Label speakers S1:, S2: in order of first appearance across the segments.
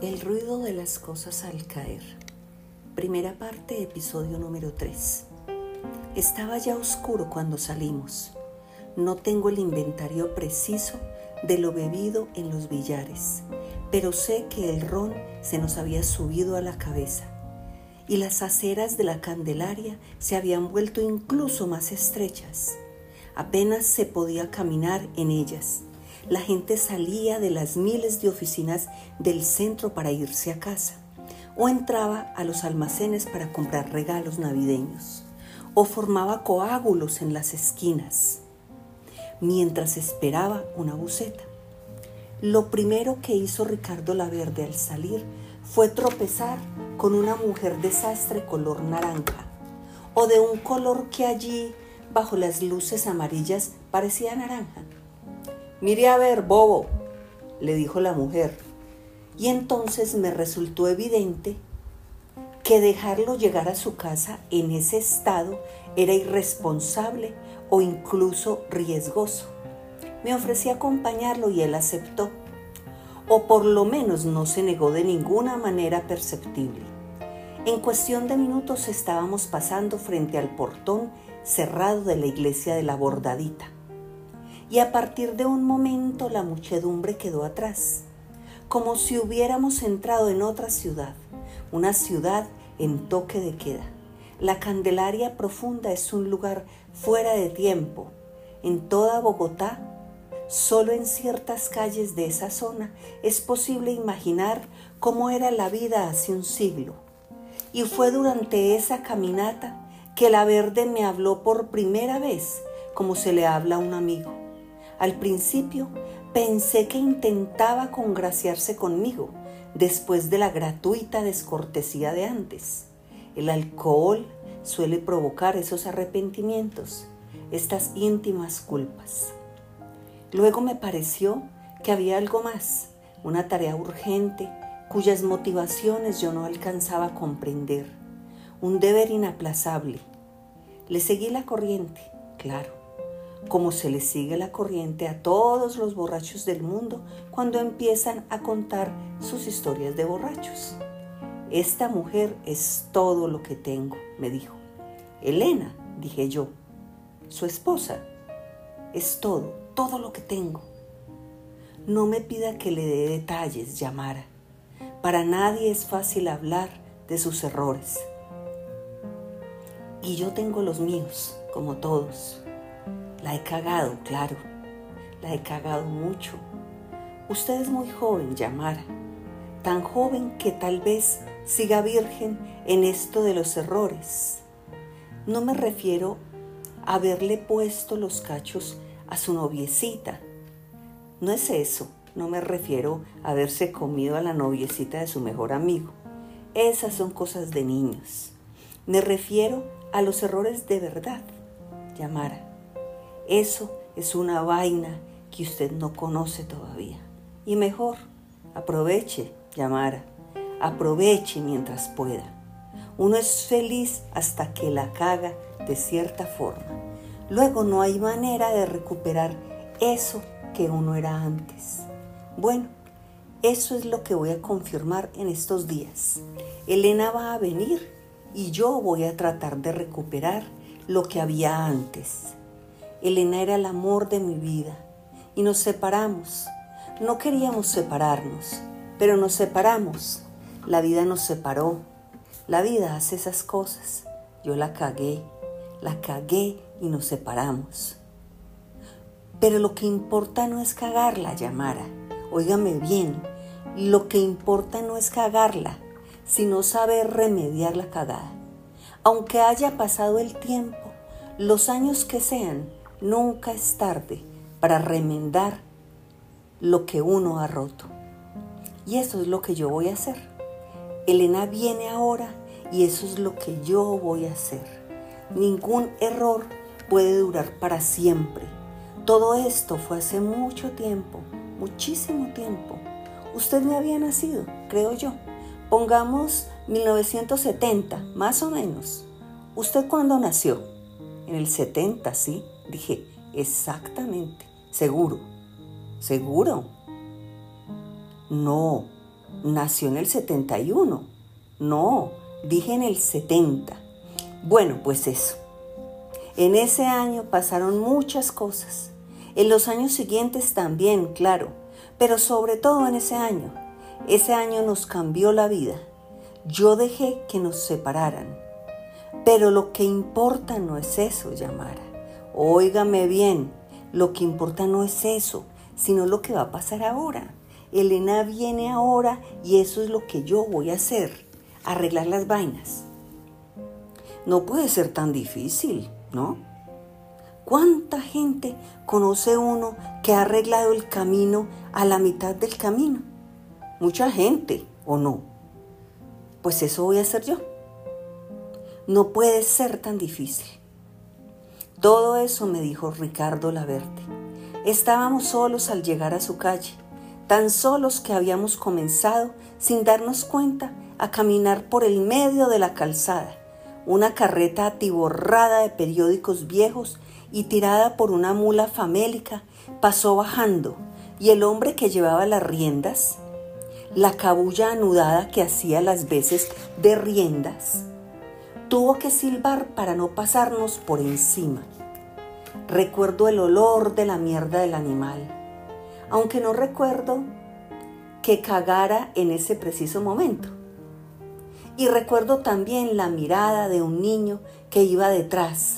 S1: El ruido de las cosas al caer. Primera parte, episodio número 3. Estaba ya oscuro cuando salimos. No tengo el inventario preciso de lo bebido en los billares, pero sé que el ron se nos había subido a la cabeza y las aceras de la Candelaria se habían vuelto incluso más estrechas. Apenas se podía caminar en ellas. La gente salía de las miles de oficinas del centro para irse a casa, o entraba a los almacenes para comprar regalos navideños, o formaba coágulos en las esquinas, mientras esperaba una buseta. Lo primero que hizo Ricardo Laverde al salir fue tropezar con una mujer de sastre color naranja, o de un color que allí, bajo las luces amarillas, parecía naranja. «Mire a ver, bobo», le dijo la mujer, y entonces me resultó evidente que dejarlo llegar a su casa en ese estado era irresponsable o incluso riesgoso. Me ofrecí a acompañarlo y él aceptó, o por lo menos no se negó de ninguna manera perceptible. En cuestión de minutos estábamos pasando frente al portón cerrado de la iglesia de la Bordadita. Y a partir de un momento la muchedumbre quedó atrás, como si hubiéramos entrado en otra ciudad, una ciudad en toque de queda. La Candelaria Profunda es un lugar fuera de tiempo. En toda Bogotá, solo en ciertas calles de esa zona es posible imaginar cómo era la vida hace un siglo. Y fue durante esa caminata que Laverde me habló por primera vez como se le habla a un amigo. Al principio pensé que intentaba congraciarse conmigo después de la gratuita descortesía de antes. El alcohol suele provocar esos arrepentimientos, estas íntimas culpas. Luego me pareció que había algo más, una tarea urgente cuyas motivaciones yo no alcanzaba a comprender, un deber inaplazable. Le seguí la corriente, claro, como se le sigue la corriente a todos los borrachos del mundo cuando empiezan a contar sus historias de borrachos. «Esta mujer es todo lo que tengo», me dijo. «Elena», dije yo, «su esposa, es todo lo que tengo». No me pida que le dé detalles, Yamara. Para nadie es fácil hablar de sus errores. Y yo tengo los míos, como todos. La he cagado, claro, la he cagado mucho. Usted es muy joven, Yamara, tan joven que tal vez siga virgen en esto de los errores. No me refiero a haberle puesto los cachos a su noviecita. No es eso, no me refiero a haberse comido a la noviecita de su mejor amigo. Esas son cosas de niños. Me refiero a los errores de verdad, Yamara. Eso es una vaina que usted no conoce todavía. Y mejor, aproveche, Yamara, aproveche mientras pueda. Uno es feliz hasta que la caga de cierta forma. Luego no hay manera de recuperar eso que uno era antes. Bueno, eso es lo que voy a confirmar en estos días. Elena va a venir y yo voy a tratar de recuperar lo que había antes. Elena era el amor de mi vida y nos separamos. No queríamos separarnos, pero nos separamos. La vida nos separó. La vida hace esas cosas. Yo la cagué y nos separamos. Pero lo que importa no es cagarla, Yamara. Óigame bien, lo que importa no es cagarla, sino saber remediar la cagada. Aunque haya pasado el tiempo, los años que sean, nunca es tarde para remendar lo que uno ha roto. Y eso es lo que yo voy a hacer. Elena viene ahora y eso es lo que yo voy a hacer. Ningún error puede durar para siempre. Todo esto fue hace mucho tiempo, muchísimo tiempo. Usted no había nacido, creo yo. Pongamos 1970, más o menos. ¿Usted cuándo nació? En el 70, ¿sí? Dije, exactamente. ¿Seguro? ¿Seguro? No, nació en el 71. No, dije en el 70. Bueno, pues eso. En ese año pasaron muchas cosas. En los años siguientes también, claro, pero sobre todo en ese año. Ese año nos cambió la vida. Yo dejé que nos separaran. Pero lo que importa no es eso, Yamara. Óigame bien, lo que importa no es eso, sino lo que va a pasar ahora. Elena viene ahora y eso es lo que yo voy a hacer, arreglar las vainas. No puede ser tan difícil, ¿no? ¿Cuánta gente conoce uno que ha arreglado el camino a la mitad del camino? Mucha gente, ¿o no? Pues eso voy a hacer yo. No puede ser tan difícil. Todo eso me dijo Ricardo Laverde. Estábamos solos al llegar a su calle, tan solos que habíamos comenzado, sin darnos cuenta, a caminar por el medio de la calzada. Una carreta atiborrada de periódicos viejos y tirada por una mula famélica pasó bajando, y el hombre que llevaba las riendas, la cabulla anudada que hacía las veces de riendas, tuvo que silbar para no pasarnos por encima. Recuerdo el olor de la mierda del animal, aunque no recuerdo que cagara en ese preciso momento. Y recuerdo también la mirada de un niño que iba detrás,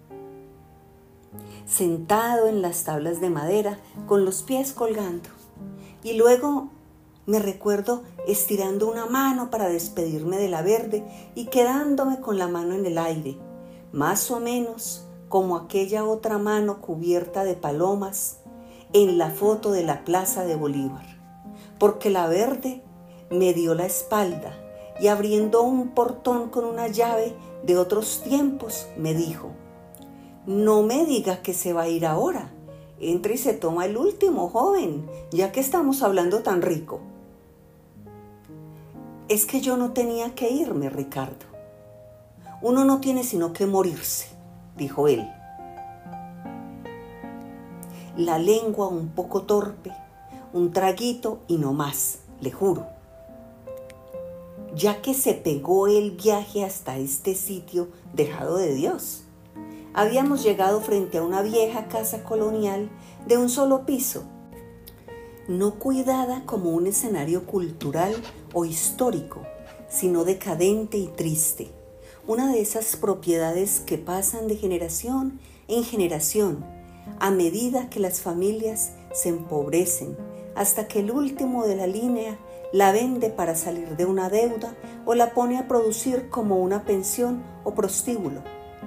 S1: sentado en las tablas de madera con los pies colgando. Y luego me recuerdo estirando una mano para despedirme de Laverde y quedándome con la mano en el aire, más o menos como aquella otra mano cubierta de palomas en la foto de la Plaza de Bolívar, porque Laverde me dio la espalda y abriendo un portón con una llave de otros tiempos me dijo: no me diga que se va a ir ahora, entre y se toma el último, joven, ya que estamos hablando tan rico. Es que yo no tenía que irme, Ricardo. Uno no tiene sino que morirse, dijo él. La lengua un poco torpe, un traguito y no más, le juro. Ya que se pegó el viaje hasta este sitio dejado de Dios. Habíamos llegado frente a una vieja casa colonial de un solo piso, no cuidada como un escenario cultural o histórico, sino decadente y triste. Una de esas propiedades que pasan de generación en generación a medida que las familias se empobrecen, hasta que el último de la línea la vende para salir de una deuda o la pone a producir como una pensión o prostíbulo.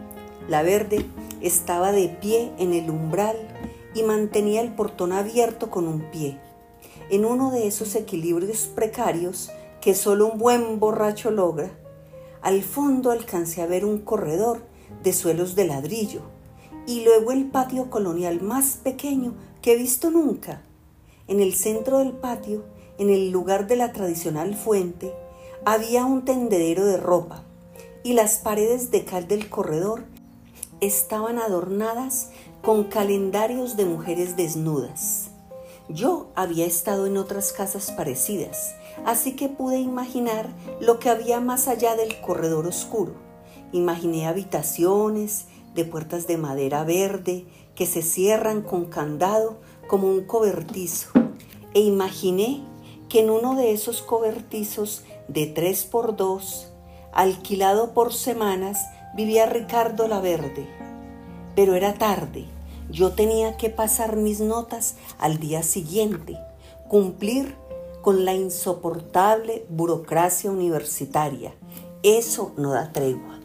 S1: Laverde estaba de pie en el umbral y mantenía el portón abierto con un pie, en uno de esos equilibrios precarios que solo un buen borracho logra. Al fondo alcancé a ver un corredor de suelos de ladrillo y luego el patio colonial más pequeño que he visto nunca. En el centro del patio, en el lugar de la tradicional fuente, había un tendedero de ropa y las paredes de cal del corredor estaban adornadas con calendarios de mujeres desnudas. Yo había estado en otras casas parecidas, así que pude imaginar lo que había más allá del corredor oscuro. Imaginé habitaciones de puertas de madera verde que se cierran con candado como un cobertizo, e imaginé que en uno de esos cobertizos de 3x2, alquilado por semanas, vivía Ricardo Laverde. Pero era tarde. Yo tenía que pasar mis notas al día siguiente, cumplir con la insoportable burocracia universitaria. Eso no da tregua.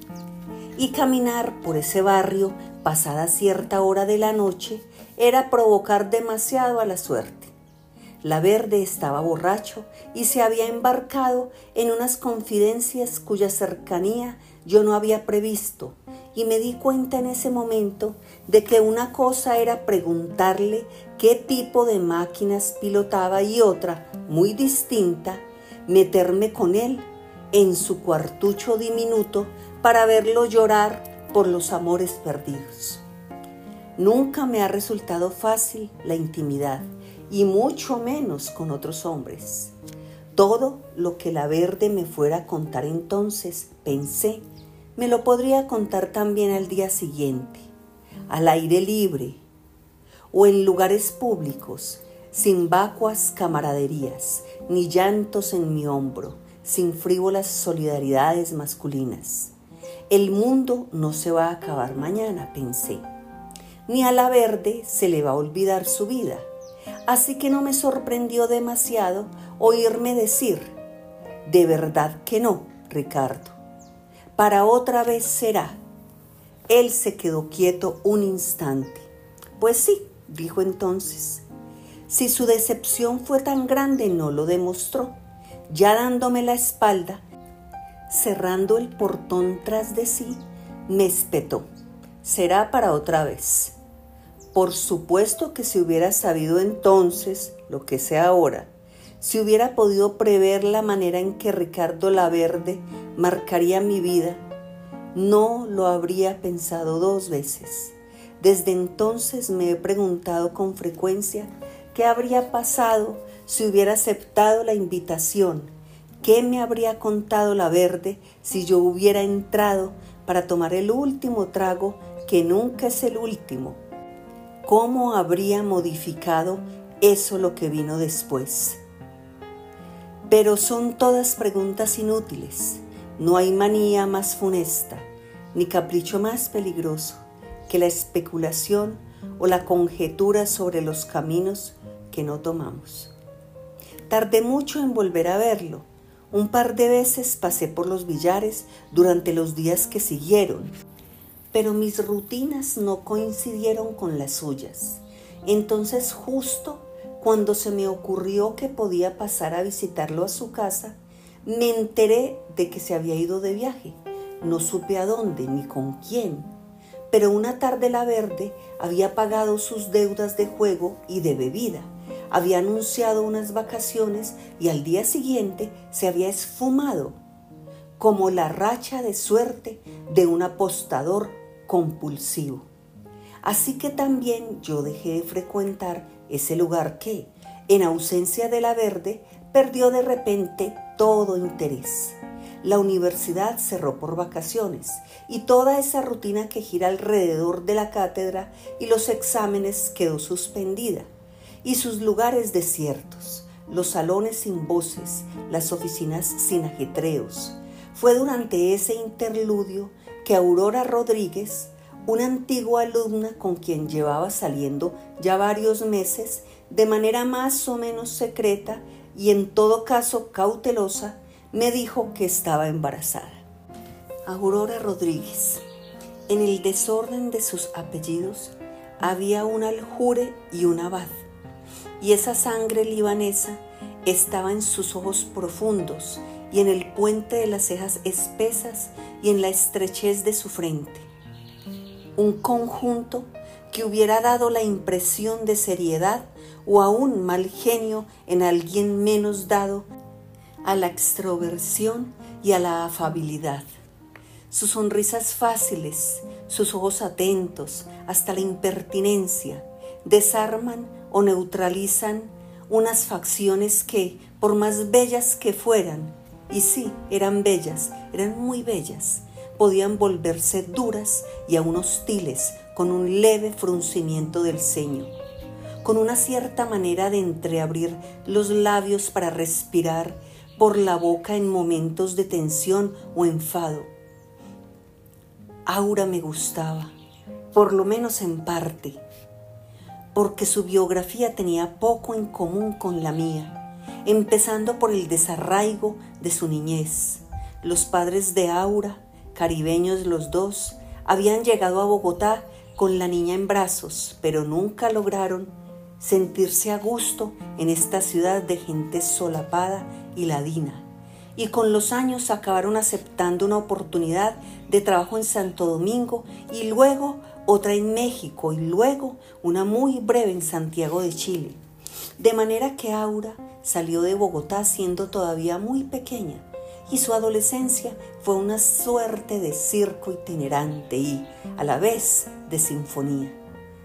S1: Y caminar por ese barrio pasada cierta hora de la noche era provocar demasiado a la suerte. Laverde estaba borracho y se había embarcado en unas confidencias cuya cercanía yo no había previsto, y me di cuenta en ese momento de que una cosa era preguntarle qué tipo de máquinas pilotaba y otra, muy distinta, meterme con él en su cuartucho diminuto para verlo llorar por los amores perdidos. Nunca me ha resultado fácil la intimidad, y mucho menos con otros hombres. Todo lo que la Verde me fuera a contar entonces, pensé, me lo podría contar también al día siguiente, al aire libre o en lugares públicos, sin vacuas camaraderías, ni llantos en mi hombro, sin frívolas solidaridades masculinas. El mundo no se va a acabar mañana, pensé, ni a la Verde se le va a olvidar su vida. Así que no me sorprendió demasiado oírme decir, de verdad que no, Ricardo, para otra vez será. Él se quedó quieto un instante. Pues sí, dijo entonces, si su decepción fue tan grande no lo demostró, ya dándome la espalda, cerrando el portón tras de sí, me espetó, será para otra vez. Por supuesto que si hubiera sabido entonces lo que sé ahora, si hubiera podido prever la manera en que Ricardo Laverde marcaría mi vida, no lo habría pensado dos veces. Desde entonces me he preguntado con frecuencia qué habría pasado si hubiera aceptado la invitación, qué me habría contado Laverde si yo hubiera entrado para tomar el último trago que nunca es el último. ¿Cómo habría modificado eso lo que vino después? Pero son todas preguntas inútiles. No hay manía más funesta, ni capricho más peligroso que la especulación o la conjetura sobre los caminos que no tomamos. Tardé mucho en volver a verlo. Un par de veces pasé por los billares durante los días que siguieron, pero mis rutinas no coincidieron con las suyas. Entonces, justo cuando se me ocurrió que podía pasar a visitarlo a su casa, me enteré de que se había ido de viaje. No supe a dónde ni con quién, pero una tarde Laverde había pagado sus deudas de juego y de bebida, había anunciado unas vacaciones y al día siguiente se había esfumado, como la racha de suerte de un apostador compulsivo. Así que también yo dejé de frecuentar ese lugar que, en ausencia de Laverde, perdió de repente todo interés. La universidad cerró por vacaciones y toda esa rutina que gira alrededor de la cátedra y los exámenes quedó suspendida, y sus lugares desiertos, los salones sin voces, las oficinas sin ajetreos. Fue durante ese interludio que Aurora Rodríguez, una antigua alumna con quien llevaba saliendo ya varios meses, de manera más o menos secreta y en todo caso cautelosa, me dijo que estaba embarazada. Aurora Rodríguez. En el desorden de sus apellidos había un Aljure y un Abad, y esa sangre libanesa estaba en sus ojos profundos y en el puente de las cejas espesas y en la estrechez de su frente. Un conjunto que hubiera dado la impresión de seriedad o aún mal genio en alguien menos dado a la extroversión y a la afabilidad. Sus sonrisas fáciles, sus ojos atentos hasta la impertinencia, desarman o neutralizan unas facciones que, por más bellas que fueran, y sí, eran bellas, eran muy bellas, podían volverse duras y aún hostiles con un leve fruncimiento del ceño, con una cierta manera de entreabrir los labios para respirar por la boca en momentos de tensión o enfado. Aura me gustaba, por lo menos en parte, porque su biografía tenía poco en común con la mía, empezando por el desarraigo de su niñez. Los padres de Aura, caribeños los dos, habían llegado a Bogotá con la niña en brazos, pero nunca lograron sentirse a gusto en esta ciudad de gente solapada y ladina, y con los años acabaron aceptando una oportunidad de trabajo en Santo Domingo y luego otra en México y luego una muy breve en Santiago de Chile, de manera que Aura salió de Bogotá siendo todavía muy pequeña y su adolescencia fue una suerte de circo itinerante y, a la vez, de sinfonía,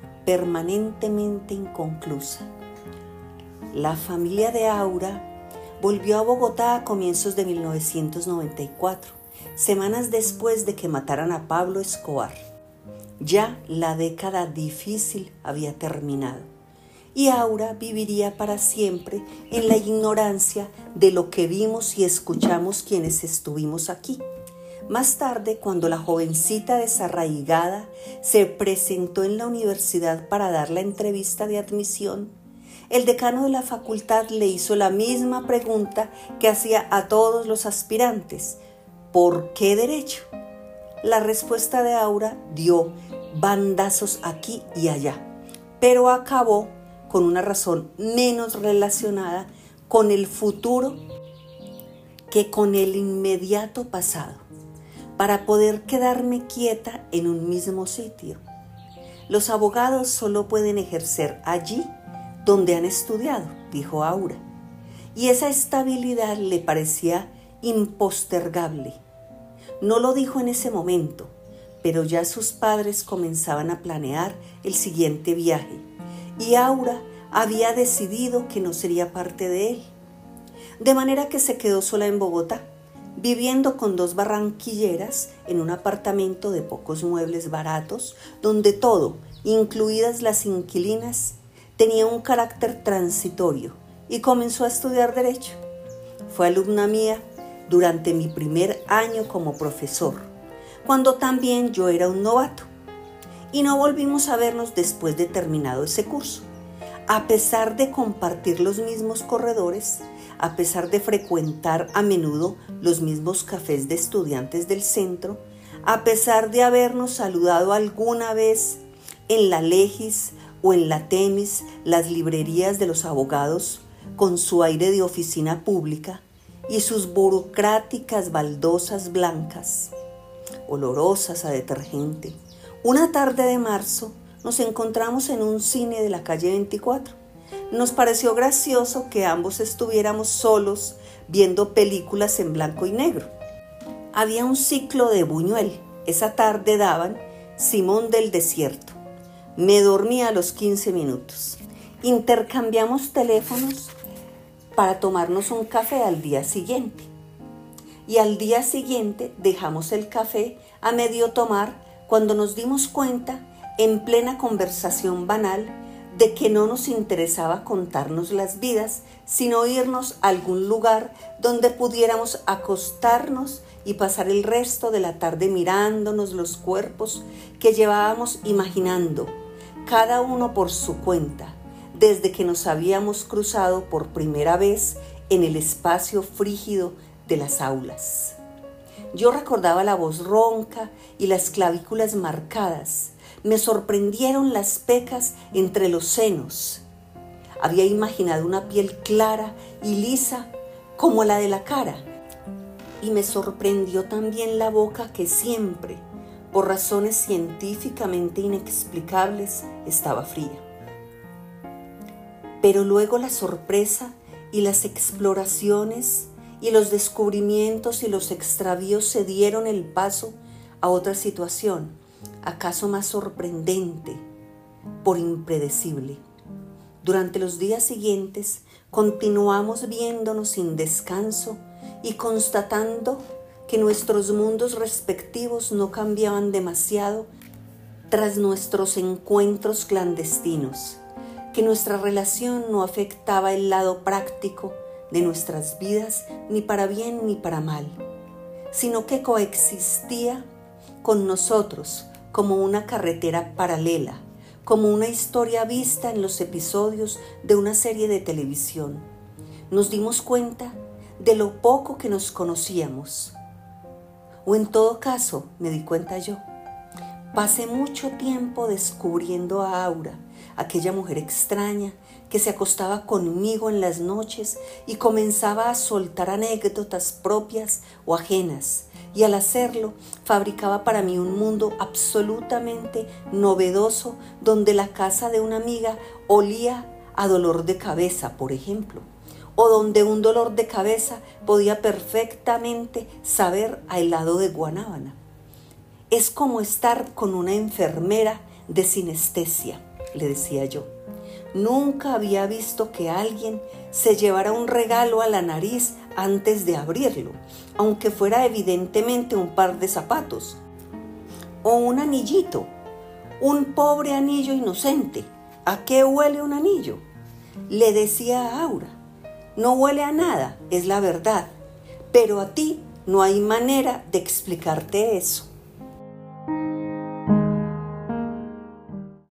S1: permanentemente inconclusa. La familia de Aura Volvió a Bogotá a comienzos de 1994, semanas después de que mataran a Pablo Escobar. Ya la década difícil había terminado y Aura viviría para siempre en la ignorancia de lo que vimos y escuchamos quienes estuvimos aquí. Más tarde, cuando la jovencita desarraigada se presentó en la universidad para dar la entrevista de admisión, el decano de la facultad le hizo la misma pregunta que hacía a todos los aspirantes: ¿por qué derecho? La respuesta de Aura dio bandazos aquí y allá, pero acabó con una razón menos relacionada con el futuro que con el inmediato pasado, para poder quedarme quieta en un mismo sitio. Los abogados solo pueden ejercer allí donde han estudiado, dijo Aura, y esa estabilidad le parecía impostergable. No lo dijo en ese momento, pero ya sus padres comenzaban a planear el siguiente viaje, y Aura había decidido que no sería parte de él. De manera que se quedó sola en Bogotá, viviendo con 2 barranquilleras en un apartamento de pocos muebles baratos, donde todo, incluidas las inquilinas, tenía un carácter transitorio, y comenzó a estudiar Derecho. Fue alumna mía durante mi primer año como profesor, cuando también yo era un novato, y no volvimos a vernos después de terminado ese curso. A pesar de compartir los mismos corredores, a pesar de frecuentar a menudo los mismos cafés de estudiantes del centro, a pesar de habernos saludado alguna vez en la Legis o en la Temis, las librerías de los abogados, con su aire de oficina pública y sus burocráticas baldosas blancas, olorosas a detergente, una tarde de marzo nos encontramos en un cine de la calle 24. Nos pareció gracioso que ambos estuviéramos solos viendo películas en blanco y negro. Había un ciclo de Buñuel. Esa tarde daban Simón del Desierto. Me dormí a los 15 minutos. Intercambiamos teléfonos para tomarnos un café al día siguiente. Y al día siguiente dejamos el café a medio tomar cuando nos dimos cuenta, en plena conversación banal, de que no nos interesaba contarnos las vidas, sino irnos a algún lugar donde pudiéramos acostarnos y pasar el resto de la tarde mirándonos los cuerpos que llevábamos imaginando, cada uno por su cuenta, desde que nos habíamos cruzado por primera vez en el espacio frígido de las aulas. Yo recordaba la voz ronca y las clavículas marcadas. Me sorprendieron las pecas entre los senos. Había imaginado una piel clara y lisa como la de la cara. Y me sorprendió también la boca que siempre, por razones científicamente inexplicables, estaba fría. Pero luego la sorpresa y las exploraciones y los descubrimientos y los extravíos se dieron el paso a otra situación, acaso más sorprendente, por impredecible. Durante los días siguientes continuamos viéndonos sin descanso y constatando que nuestros mundos respectivos no cambiaban demasiado tras nuestros encuentros clandestinos, que nuestra relación no afectaba el lado práctico de nuestras vidas ni para bien ni para mal, sino que coexistía con nosotros como una carretera paralela, como una historia vista en los episodios de una serie de televisión. Nos dimos cuenta de lo poco que nos conocíamos. O en todo caso, me di cuenta yo. Pasé mucho tiempo descubriendo a Aura, aquella mujer extraña que se acostaba conmigo en las noches y comenzaba a soltar anécdotas propias o ajenas, y al hacerlo fabricaba para mí un mundo absolutamente novedoso donde la casa de una amiga olía a dolor de cabeza, por ejemplo, o donde un dolor de cabeza podía perfectamente saber a helado de guanábana. Es como estar con una enfermera de sinestesia, le decía yo. Nunca había visto que alguien se llevara un regalo a la nariz antes de abrirlo, aunque fuera evidentemente un par de zapatos o un anillito, un pobre anillo inocente. ¿A qué huele un anillo? Le decía a Aura. No huele a nada, es la verdad, pero a ti no hay manera de explicarte eso.